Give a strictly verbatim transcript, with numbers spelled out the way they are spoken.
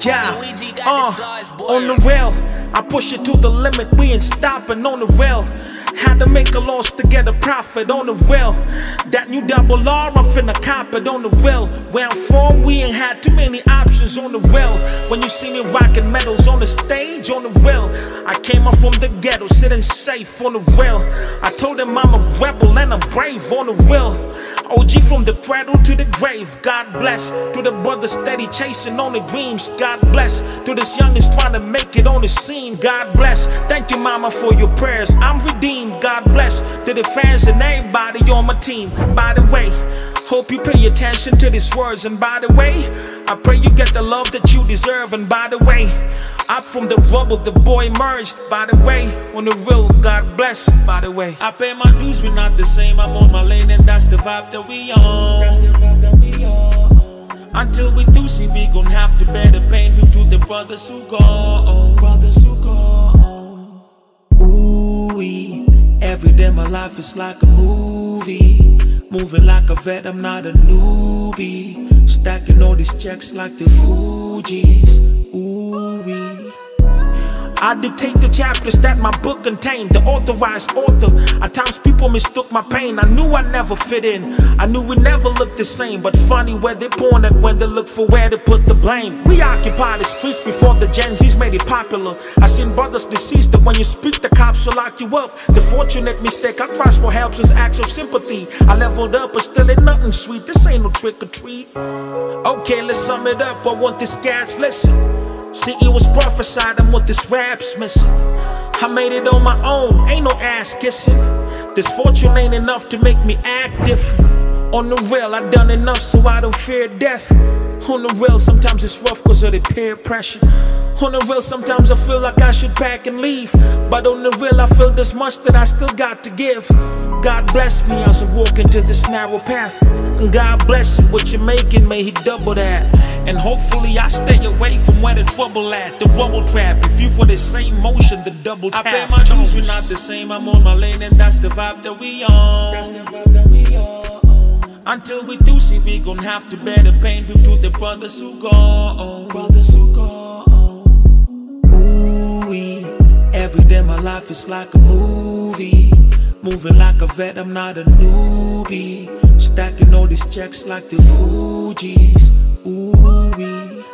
Yeah, uh, on the rail, I push it to the limit, we ain't stopping on the rail. Had to make a loss to get a profit on the rail. That new double R, I'm finna cop it on the rail. Where I'm from, we ain't had too many options on the rail. When you see me rocking medals on the stage, on the rail, I came up from the ghetto, sitting safe on the rail. I told them I'm a rebel and I'm brave on the rail. O G from the cradle to the grave, God bless. To the brothers steady chasing on the dreams, God bless. To this youngest trying to make it on the scene, God bless. Thank you, mama, for your prayers, I'm redeemed, God bless. To the fans and everybody on my team, by the way, hope you pay attention to these words. And by the way, I pray you get the love that you deserve. And by the way, up from the rubble, the boy emerged. By the way, on the real, God bless. By the way, I pay my dues, we're not the same. I'm on my lane and that's the vibe that we on. That's the vibe that we on. Until we do see, we gon' have to bear the pain due to the brothers who go, brothers who go. Ooh-wee, every day my life is like a movie. Moving like a vet, I'm not a newbie. Stacking all these checks like the Fugees. Ooh-wee. I dictate the chapters that my book contained. The authorized author. At times people mistook my pain. I knew I never fit in. I knew we never looked the same. But funny where they point at when they look for where to put the blame. We occupy the streets before the Gen Z's made it popular. I seen brothers deceased that when you speak the cops will lock you up. The fortunate mistake, I cried for help was acts of sympathy. I leveled up but still ain't nothing sweet. This ain't no trick or treat. Okay, let's sum it up. I want this cats listen. See, it was prophesied, I'm what this rap's missing. I made it on my own, ain't no ass kissing. This fortune ain't enough to make me act different. On the real, I done enough so I don't fear death. On the real, sometimes it's rough cause of the peer pressure. On the real, sometimes I feel like I should pack and leave. But on the real, I feel this much that I still got to give. God bless me as I walk into this narrow path. And God bless you, what you're making, may He double that. And hopefully I stay away from where the trouble at, the rubble trap. If you for the same motion, the double tap. I pay my dues, we're not the same. I'm on my lane and that's the vibe that we on. That's the vibe that we on. Until we do see, we gon' have to bear the pain due to the brothers who go, brothers who go. Ooh-wee, every day my life is like a movie. Moving like a vet, I'm not a newbie. Stacking all these checks like the Fugees. Ooh-wee.